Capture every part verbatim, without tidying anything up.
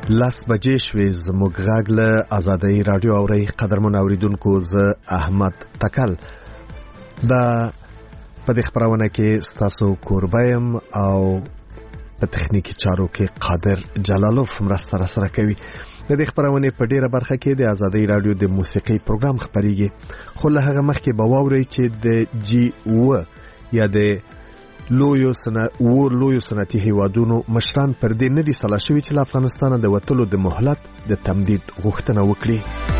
لاس بجې شوې زموږ غږ له آزادۍ رادیو اورئ. قدرمن اوریدونکو، زه احمد تکل دا په دې خبرونه کې ستاسو کوربه یم او په تخنیکی چارو کې قادر جلالوف مرسته را سره کوي. د دې خبرونه په ډیره برخه کې د آزادۍ رادیو د موسیقي پروګرام خبريږي، خو له هغه مخکې به واورئ چې د جی او یا د لویو سنا و لویو صنعتي هیوادونو مشران پر دې نه دي سلا شوي چې له افغانستانه د وتلو د مهلت د تمدید غوښتنه وکړي.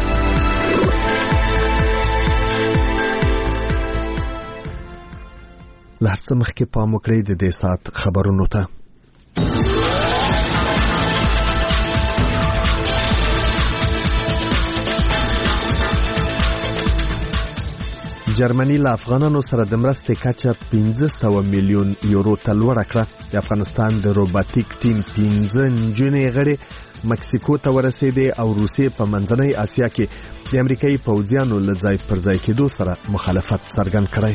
له هر څه مخکې پام وکړئ د دې ساعت خبرونو ته. جرمني له افغانانو سره د مرستې کچه پنځه سوه میلیون یورو ته لوړه کړه. د افغانستان د روباتیک ټیم پنځه نجونې غړي مکسیکو ته ورسېدې او روسیې په منځنۍ اسیا کې د امریکایي پوځیانو له ځای پر ځای کېدو سره مخالفت څرګند کړی.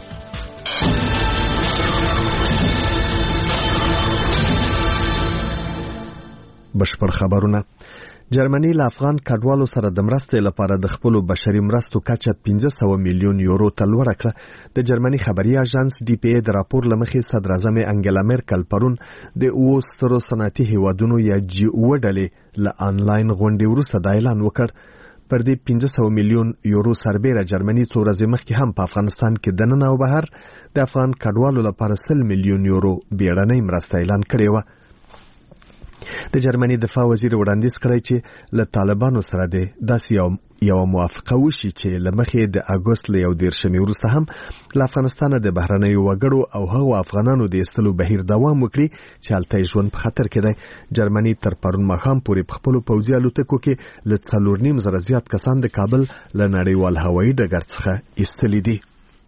بشپړ خبرونه. جرمني له افغان کډوالو سره د مرستې لپاره د خپل بشري مرستو کچه پنځه سوه میلیون یورو ته لوړه کړه. د جرمني خبري اژانس ډي پی ای د راپور لمخې صدر اعظم انګلا میرکل پرون د اوو سترو صنعتي هیوادونو یا جی او ډلې له آنلاین غونډې وروسته دا اعلان وکړ. پر دې پنځه سوه میلیون یورو سربېره جرمني څو ورځې مخکې هم په افغانستان کې دننه او بهر د افغان کډوالو لپاره سل میلیون یورو بیړنۍ مرسته اعلان کړې و. د جرمني دفاع وزیر وړاندیز کړی چې له طالبانو سره د داسې یو یو موافقه وشي چې لمخې د اګوست له یو دیرشمې وروسته هم له افغانستانه د بهرنیو وګړو او هغو افغانانو د ایستلو بهیر دوام وکړي چې هلته ژوند په خطر کې دی. جرمني تر پرون ماښام پورې په خپلو پوځي الوتکو کې له څلور نیم زره زیات کسان د کابل له نړیوال هوایي ډګر څخه ایستلي دي.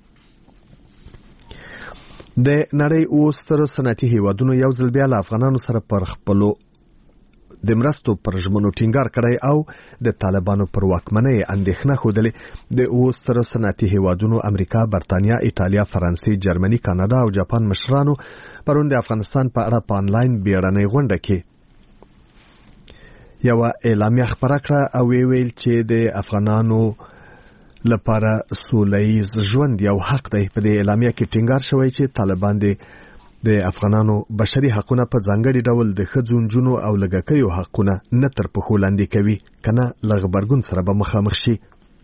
د نړۍ اوه سترو صنعتي هیوادونو یو ځل بیا له افغانانو سره پر خپلو د مرستو پر ژمنو ټینګار کړی او د طالبانو پر واکمنۍ اندېښنه ښودلې. د اوه سترو صنعتي هیوادونو امریکا، برتانیا، ایټالیا، فرانسې، جرمني، کاناډا او جاپان مشرانو پرون د افغانستان په اړه په آنلاین بیړنۍ غونډه کې یو اعلامیه خپره کړه او ویل چې د افغانانو لپاره سولهییز ژوند یو حق دی. په دې اعلامیه کې ټینګار شوی چې طالبان د د افغانانو بشري حقونه په ځانګړي ډول د ښځو، نجونو او لږکیو حقونه نه تر پښو لاندې کوي، کنه له غبرګون سره به مخامخ شي.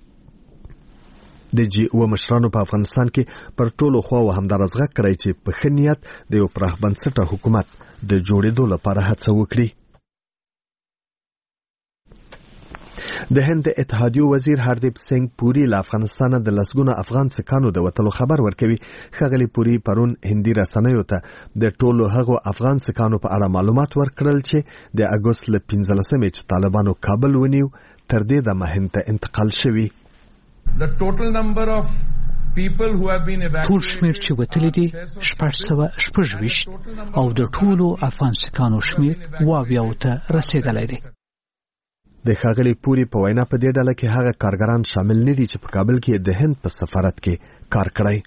د جی او مشرانو په افغانستان کې پر ټولو خواو همدارس غږ کړی چې په ښه نیت د یو پراخ بنسټه حکومت د جوړېدو لپاره هڅه وکړي. د هند اتحادیو وزیر هردیپ سنگ پوری له افغانستان د لسګونو افغان سکانو د وتلو خبر ورکوي. ښاغلی پوری پرون هندي رسنیو ته د ټولو هغو افغان سکانو په اړه معلومات ورکړل چې د اګوست له پنځلسمې چې طالبانو کابل ونیو تر دې دمه هند ته انتقال شوي. ټول شمیر چې وتلی دي شپږ سوه شپږ ویشت او د ټولو افغان سکانو شمیر اوه اویاوو ته رسېدلی دی. د ښاغلي پوري په وینا په دې ډله کې هغه کارګران شامل نه دي چې په کابل کې د هند په سفارت کې کار کړی.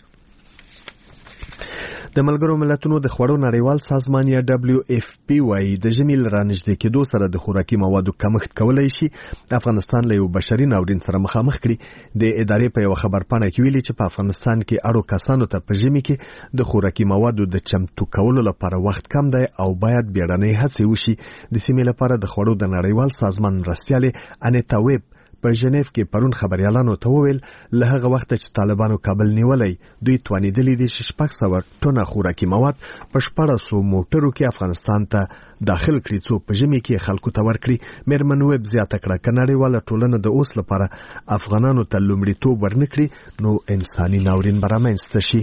د ملګرو ملتونو د خوړو نړیوال سازمان یا دبلیو اف پی وايي د ژمي له رانږدې کېدو سره د خوراکي موادو کمښت کولی شي افغانستان له یو بشري ناورین سره مخامخ کړي. د ادارې په یو خبرپاڼه کې ویلي چې په افغانستان کې اړو کسانو ته په ژمي کې د خوراکي موادو د چمتو کولو لپاره وخت کم دی او باید بیړنۍ هڅې وشي. د سیمې لپاره د خوړو د نړیوال سازمان مرستیالې انیتا ویب په ژنیف کې پرون خبريالانو ته وویل له هغه وخت چې طالبانو کابل نیولای دوی توانیدلي دي چې شپږ سوه ټنه خوراکي مواد په شپاړسو موټرو کې افغانستان ته داخل کړي څو په ژمي کې خلکو ته ورکړي. میرمن ویب زیاته کړه که نړیواله ټولنه د اوس لپاره افغانانو ته لومړیتوب ورنکړي نو انساني ناورین به رامنځته شي.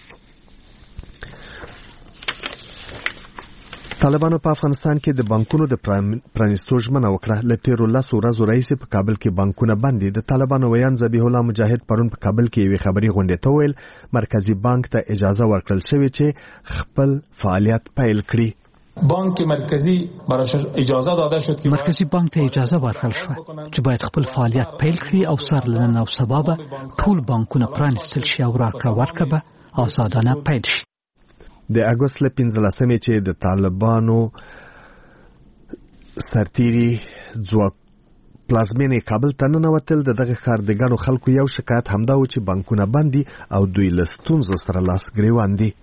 طالبانو په افغانستان کې د بانکونو د پرانیستو ژمنه وکړه. له تیرو لسو ورځو راهیسې په کابل کې بانکونه بند دي. د طالبانو ویان ذبیح الله مجاهد پرون په کابل کې یوې خبري غونډې ته وویل مرکزي بانک ته اجازه ورکړل شوې چې خپل فعالیت پیل کړي. بانک مرکزی براش اجازه داده شد که مرکزی بانک ته اجازه ورکړل شو چې باید خپل فعالیت پیل کړي او سر له نن او سبا به ټول بانکونه پرانیستل شي او راکړه ورکړه به آزادانه پیل شي. د اګوست له پنځلسمې چې د طالبانو سرتیری ځواک پلازمینې کابل ته ننوتل. د دغه ښار د ګڼو خلکو یو شکایت همدا و چې بانکونه بند دي او دوی له ستونزو سره لاس ګریوان دي.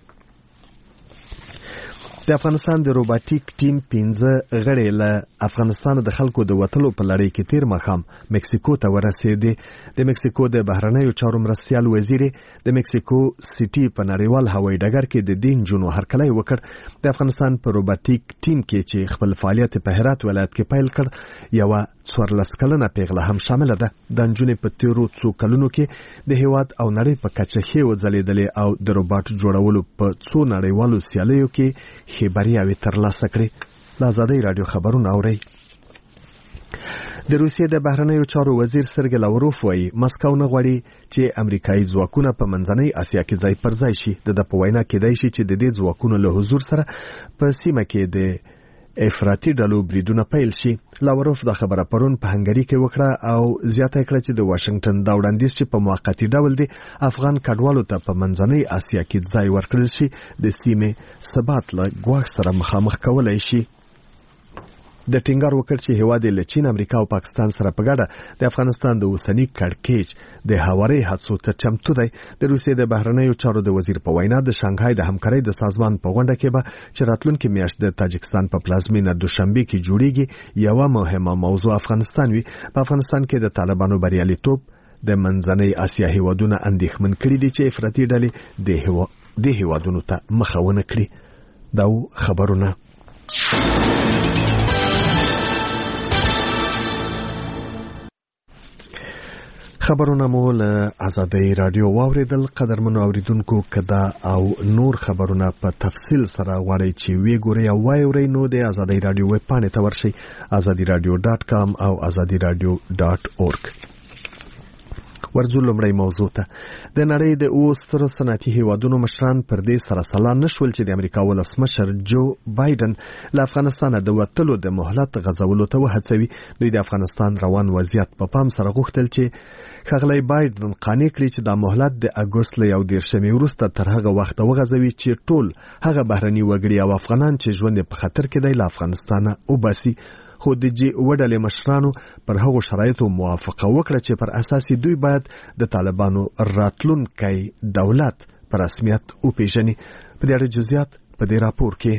د افغانستان د روباټیک ټیم پنځه غړي له افغانستان د خلکو د وټلو په لړۍ کې تیر مخام مکسیکو ته ورسېدي. د مکسیکو د بهرنیو چارو مرستیال وزیر د مکسیکو سټي په نړیوال هوایي ډګر کې د دین جنو هرکلی وکړ. د افغانستان په روباټیک ټیم کې چې خپل فعالیت په هرات ولایت کې پیل کړ یو څوارلس کلنه پیغله هم شامل ده. د نجونې په تیرو څو کلونو کې د هیواد او نړۍ په کچه ښې وځلېدلې او د روباټ جوړولو په څو نړیوالو سیالیو کې ښې بریاوې ترلاسه کړې. له ازادۍ راډیو خبرونه اورئ. د روسیې د بهرنیو چارو وزیر سرګی لاوروف وایي مسکو نه غواړي چې امریکایي ځواکونه په منځنۍ اسیا کې ځای پر ځای شي. د په وینا کېدای شي چې د دې ځواکونو له حضور سره په سیمه کې د افراطي ډلو بریدونه پیل شي. لاوروف دا خبره پرون په هنګري کې وکړه او زیاته کړه چې د واشنگټن دا وړاندیز چې په موقتی ډول د افغان کډوالو ته په منځنۍ اسیا کې ځای ورکړل شي د سیمې ثبات له ګواښ سره مخامخ کولای شي. د ټینګار وکړ چې هیواد له چین، امریکا او پاکستان سره په ګډه د افغانستان د اوسنی کړکېچ د هواري حادثو ته چمتو دی. د روسیې د بهرنیو چارو د وزیر په وینا د شانګهای د همکارۍ د سازمان په غونډه کې به چې راتلونکي میاشت د تاجکستان په پلازمینه دوشنبه کې جوړیږي یو مهمه موضوع افغانستان وي. په افغانستان کې د طالبانو بریالیتوب د منځنۍ اسیا هیوادونو اندېښمن کړي دي چې افراطي ډلې د هیوا د هیوادونو ته مخه ونه کړي. دا خبرونه خبرونه مو له ازادۍ راډیو واوریدل. قدرمنو اوریدونکو کدا او نور خبرونه په تفصیل سره غواړئ چې وی ګورئ او وایورئ نو د ازادۍ راډیو ویب پاڼې ته ورشئ ازادي راډیو ډاټ کام او ازادي راډیو ډاټ اورګ. ورځو لومړی موضوع ته. د نړۍ د اوو سترو صنعتي هیوادونو مشران پر دې سره سلا نشول چې د امریکا ولسمشر جو بایدن له افغانستانه د وتلو د مهلت غځولو ته وهڅوي. دوی د افغانستان روان وضعیت په پام سره غوښتل چې ښاغلی بایدن قانع کړي چې دا مهلت د اګوست له یو دېرشمې وروسته تر هغه وخته وغځوي چې ټول هغه بهرني وګړي او افغانان چې ژوند په خطر کې دی له افغانستانه وباسي. خو د جی وډلې مشرانو پر هغو شرایطو موافقه وکړه چې پر اساس دوی باید د طالبانو راتلونکی دولت په رسمیت وپیژني. په دې اړه جزئیات په دې راپور کې.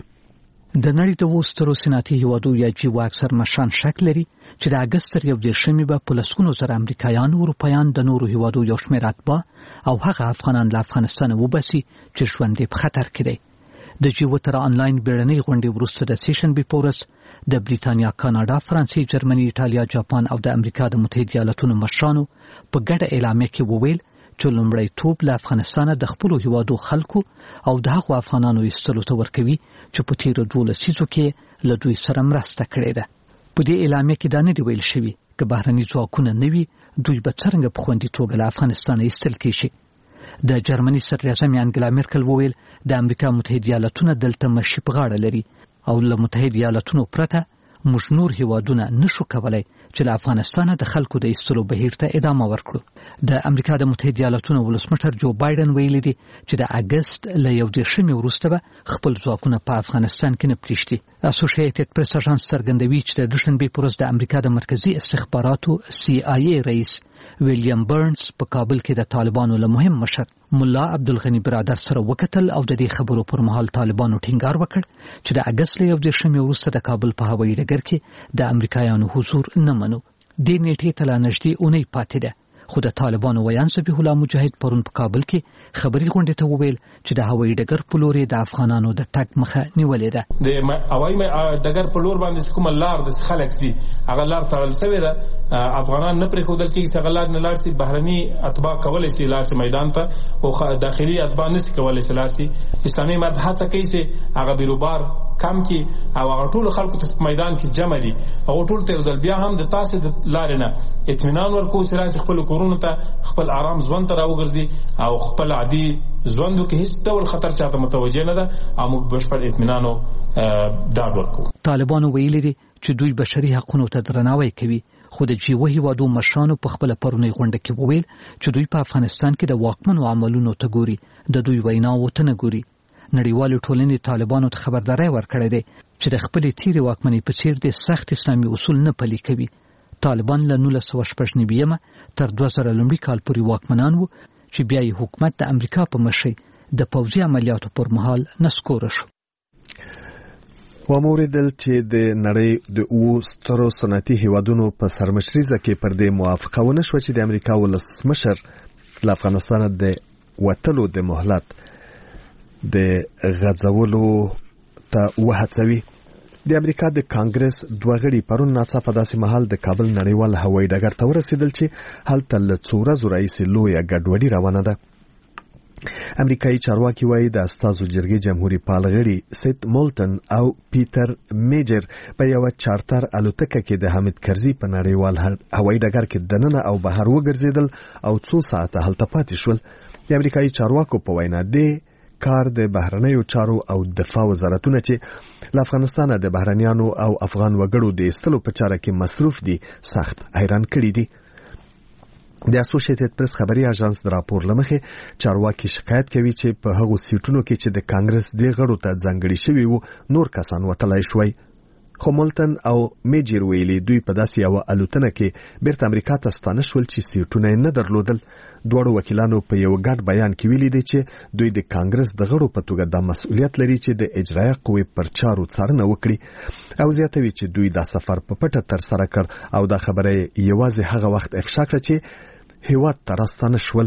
د نړۍ د اوو سترو صنعتي هیوادو یا جی اکثر مشران شک لري چې د اګست تر یو دېرشمې به په لسګونو زره امریکایان او اروپایان د نورو هیوادو یو شمېر اتباع او هغه افغانان له افغانستانه وباسي چې ژوند یې په خطر کې دی. د جی اوه تر آنلاین بیړنۍ غونډې وروسته د سیشنبې په ورځ د بریتانیا، کاناډا، فرانسې، جرمني، ایټالیا، جاپان او د امریکا د متحده ایالاتونو مشرانو په ګډه اعلامیه کې وویل چې لومړیتوب له افغانستانه د خپلو هیوادو خلکو او د هغو افغانانو ایستلو ته ورکوي چې په تیرو دوو لسیزو کې له دوی سره مرسته کړې ده. په دې اعلامیه کې دا نه دی ویل شوي که بهرني ځواکونه نه وي دوی به څرنګه په خوندي توګه له افغانستانه ایستل کېږي. د جرمني صدراعظم انګلا میرکل وویل د امریکا متحده ایالاتونه دلته مشي په غاړه لري او له متحده ایالاتونو پرته موږ نور هیوادونه نشو کولای چې له افغانستانه د خلکو د ایستلو بهیر ته ادامه ورکړو. د امریکا د متحده ایالاتونو ولسمشر جو بایدن ویلي دی چې د اګست له یو دېرشمې وروسته به خپل ځواکونه په افغانستان کې نه پرېږدي. اسوسییټډ پریس اژانس څرګندوي چې د دوشنبې په ورځ د امریکا د مرکزي استخباراتو سی آی ای رئیس ویلیام برنز په کابل کې د طالبانو له مهم مشر مولا عبدالغنی برادر سره وکتل او د دې خبرو پر مهال طالبانو ټینګار وکړ چې د اګست له یو دېرشمې وروسته د کابل په هوایي ډګر کې د امریکایانو حضور نه منو. دې نیټې ته لا نږدې اونۍ پاتې ده خو د طالبانو ویان ذبیح الله مجاهد پرون په کابل کې خبري غونډې ته وویل چې د هوایي ډګر په لور د افغانانو د تګ مخه نیولې ده. د هوایي ډګر په لور باندې کوم لار د خلک سي هغه لار تړل شوی ده. افغانان نه پرې خودل کې څنګه لار نه لار سي بهرني اتباع کولای سي لار سي میدان ته او داخلي اتباع نشي کولای سي لار سي. اسلامي مذهب هڅه کوي چې هغه بیروبار کم کی او هغه ټول خلکو ته میدان کې جمع دي او ټول تر ځل بیا هم د تاسو د لارې نه اطمینان ورکو سره خپل کورونو ته خپل آرام ژوند ته راوګرځي او خپل عادي ژوند کې هیڅ ډول خطر چاته متوجه نه ده او موږ بشپړ اطمینان او ډاډ ورکو. طالبانو ویلي دي چې دوی بشري حقوقو ته درناوی کوي خو د جی اوه هیوادو مشرانو په خپل پرونی غونډه کې وویل چې دوی په افغانستان کې د واکمنو عملونو ته ګوري د دوی ویناو ته نه ګوري. نړیوال ټولنې طالبانو ته خبرداري ورکړې ده چې د خپلې تیرې واکمنۍ په څیر د سخت اسلامي اصول نه پلي کوي. طالبان له نولس سوه شپږ نوي تر دوه زره لومړي کال پورې واکمنان وو چې بیا یې حکومت د امریکا په مشرۍ د پوځي عملیاتو پر مهال نسکوره شو. وموریدل چې د نړۍ د اوو سترو صنعتي هیوادونو په سرمشریزه کې پر دې موافقه ونه شوه چې د امریکا ولسمشر له افغانستان د وتلو د مهلت د غځولو ته وهڅوي. د امریکا د کانګرس دوه غړي پرون ناڅاپه داسې مهال د کابل نړیوال هوایي ډګر ته ورسېدل چې هلته له څو ورځو راهیسې لویه ګډوډي روانه ده. امریکایي چارواکي وایي د استازو جرګې جمهوریت پال غړي سیت مولټن او پیټر میجر په یو چارتر الوتکه کې د حامد کرزي په نړیوال هوایي ډګر کې دننه او بهر وګرځیدل او څو ساعته هلته پاتې شول. د امریکایي چارواکو په وینا دی کار د بهرنیو چارو او دفاع وزارتونه چې له افغانستان د بهرنیانو او افغان وګړو د ایستلو په چاره کې مصروف دي سخت حیران کړي دي. د اسوسییټډ پریس خبري اژانس د راپور لمخې چارواکي شکایت کوي چې په هغو سیټونو کې چې د کانګرس د غړو ته ځانګړي شوي وو نور کسان وتلای شوي. خو مولټن او میجر ویلي دوی په داسې یو الوتنه کې بیرته امریکا ته ستانه شول چې سیټونه نه درلودل. دوړو وکیلانو په یو ګډ بیان کې ویلي دي چې دوی د کانګرس د غړو په توګه د مسؤلیت لري چې د اجرایه قوې پر چارو څارنه وکړي او زیاتوي چې دوی دا سفر په پټه تر سره کړ او دا خبره یوازې هغه وخت افشا کړه چې هیواد ته راستانه شول.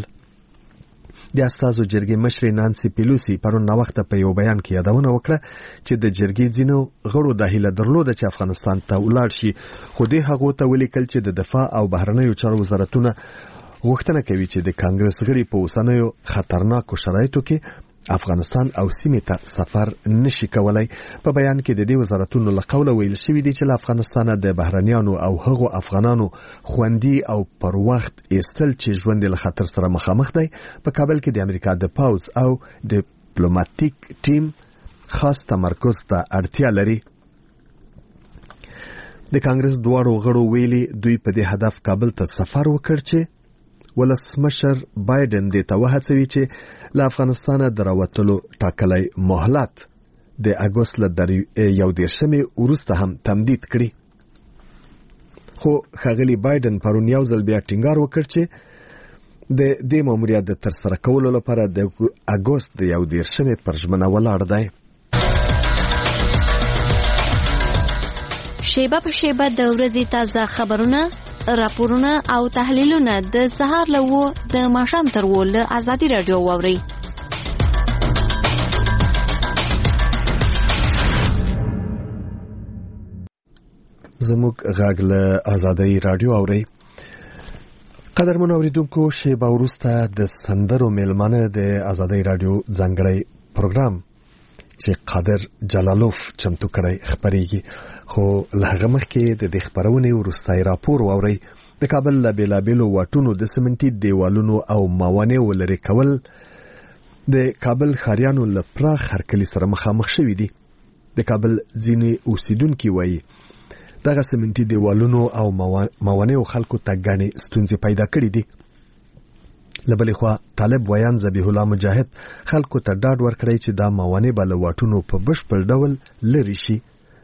د استازو جرګې مشرې نانسي پیلوسی پرون ناوخته په یو بیان کې یادونه وکړه چې د جرګې ځینو غړو د هیله درلوده چې افغانستان ته ولاړ شي، خو دې هغو ته ولیکل چې د دفاع او بهرنیو چارو وزارتونه غوښتنه کوي چې د کانګرس غړي په اوسنیو خطرناکو شرایطو کې افغانستان او سیمې ته سفر نشي کولای. په بیان کې د دې وزارتونو له قوله ویل شوی دی چې له افغانستان د بهرنیانو او هغو افغانانو خوندي او پر وخت ایستل چې ژوند له خطر سره مخامخ دی په کابل کې د امریکا د پاوز او ډیپلوماټیک ټیم خاص تمرکز ته اړتیا لري. د کانګرس دواړو غړو ویلي دوی په دې هدف کابل ته سفر وکړ چې ولسمشر بایدن دې ته وهڅوي چې له افغانستان دراوتلو ټاکلی مهلت د اګوست له یو دیرشمې وروسته هم تمدید کړي. خو ښاغلي بایدن پرون یو ځل بیا ټینګار وکړ چې د دې ماموریت د ترسره کولو لپاره د اګوست د یو دیرشمې پر ژمنه ولاړ دی. شیبه په شیبه د ورځې تازه خبرونه، راپورونه او تحلیلونه د سهار له وو د ماښام تر وو له ازادي رادیو واوري. زموږ غږ له ازادي رادیو اوري. قدرمن اوریدونکو، شیبه وروسته د سندرو میلمانه د ازادي رادیو ځانګړی پروګرام چې قادر جلالوف چمتو کړی خبرېږي. خو له هغه مخکې د دې خبرونې وروستای راپور واورئ. د کابل له بېلابېلو واټونو د سمنټي دیوالونو او موانعو لرې کول د کابل ښاریانو له پراخ هرکلي سره مخامخ شوي دي. د کابل ځینې اوسیدونکي وایي دغه سمنټي دیوالونو او موانعو خلکو ته ګڼې ستونزې پیدا کړي دي. لبلې خوا طالب ویان ذبیح الله مجاهد خلکو ته ډاډ ورکړی چې دا موانع به له واټونو په بشپړ ډول لرې شي.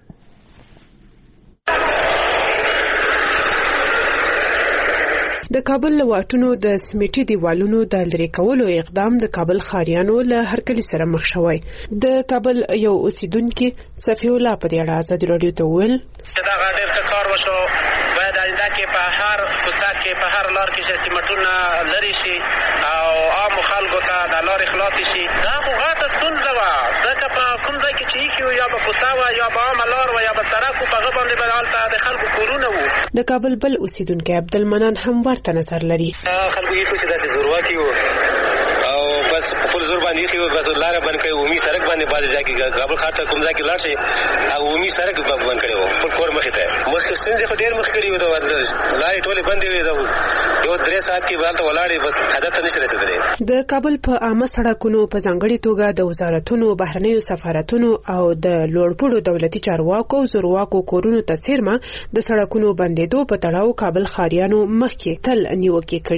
د کابل له واټونو د سمیټي دیوالونو د لرې کولو اقدام د کابل ښاریانو له هرکلي سره مخ شوی. د کابل یو اوسیدونکي صفی الله په دې اړه ازادي رادیو ته وویل چې دا ډېر ښه کار وشو، باید آینده کې په هر کوڅه کې په هر لار کې چې سیمټونه لرې شي او عامو خلکو ته د لارې خلاصې شي. دا خو غټه ستونزه وه، ځکه په کوم ځای کې چې ایښي وو یا به کوڅه وه یا به عامه لار وه یا به سړک وو، په هغه باندې به هلته د خلکو کورونه وو. د کابل بل اوسیدونکی عبدالمنان هم ورته نظر لري. خلکو ایښو چې داسې زورواکي وو او بس په خپل زور باندې ایښي وو، بس لاره بند کړې، عمومي سړک باندې بعضې ځای کې کابل ښار ته کوم ځای کې لاړ شي هغه عمومي سړک بند کړی وو خپل کور مخې ته. مخکې ستونزې خو ډېر مخکې کړي وو، لارې ټولې بندې وې، یو درې ساعت کې به هلته ولاړې، بس هدف ته نشي رسېدلی. د کابل په عامه سړکونو په ځانګړې توګه د وزارتونو، بهرنیو سفارتونو او د لوړپوړو دولتي چارواکو او زورواکو کورونو ته څیرمه د سړکونو بندېدو په تړاو کابل ښاریانو مخکې تل نیوکې کړي.